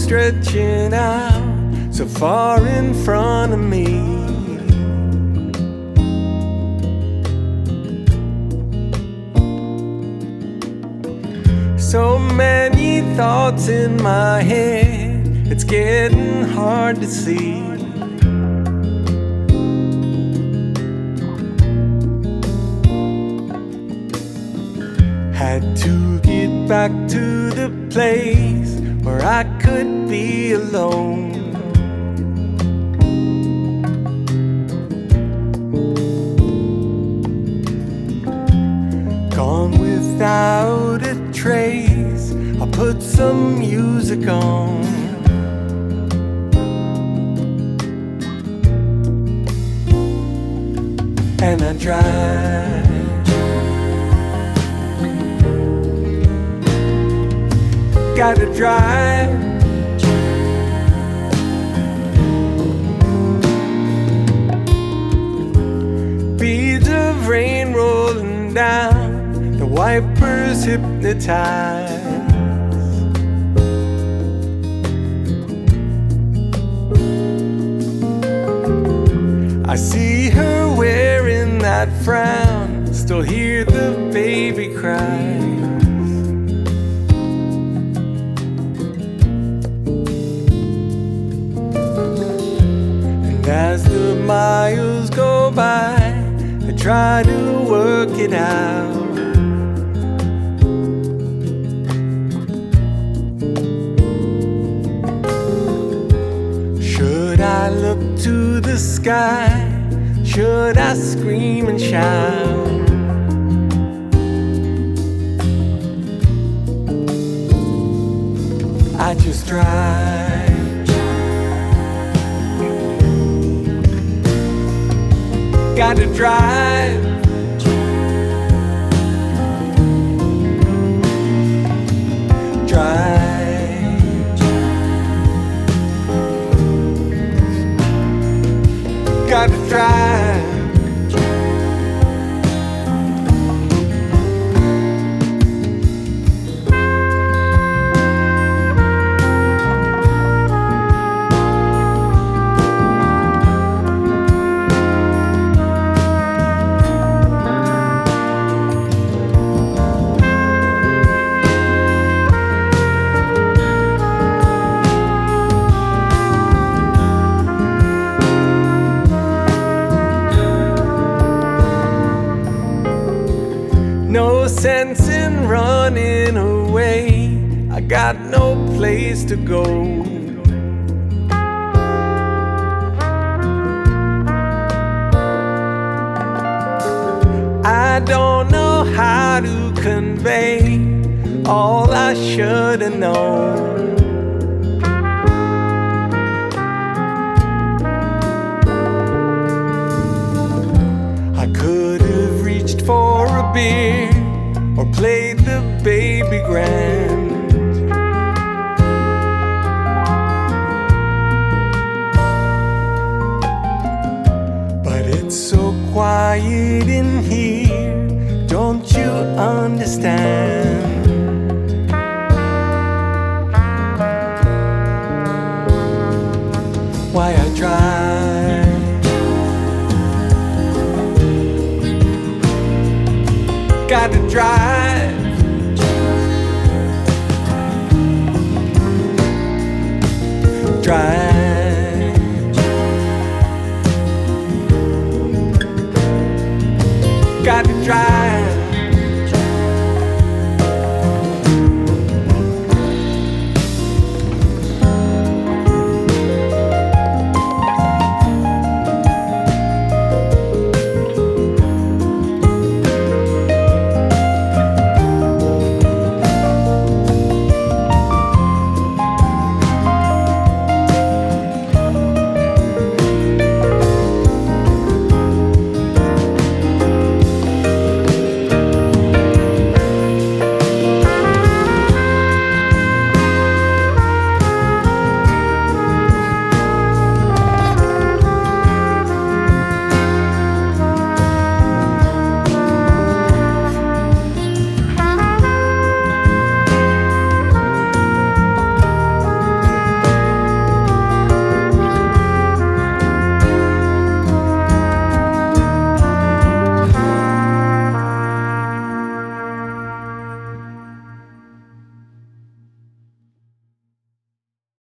stretching out so far in front of me. So many thoughts in my head, it's getting hard to see. Had to get back to the place where I could be alone. Gone without a trace, I'll put some music on. And I drive. Gotta drive. Beads of rain rolling down, the wipers hypnotize. I see her wearing that frown, still hear the baby cry. As the miles go by, I try to work it out. Should I look to the sky? Should I scream and shout? I just drive. Gotta drive. Drive. Gotta drive. No sense in running away, I got no place to go. I don't know how to convey all I should have known. I could have reached for a beer or played the baby grand. But it's so quiet in here, don't you understand? Why I drive. Gotta drive. Drive. Gotta drive.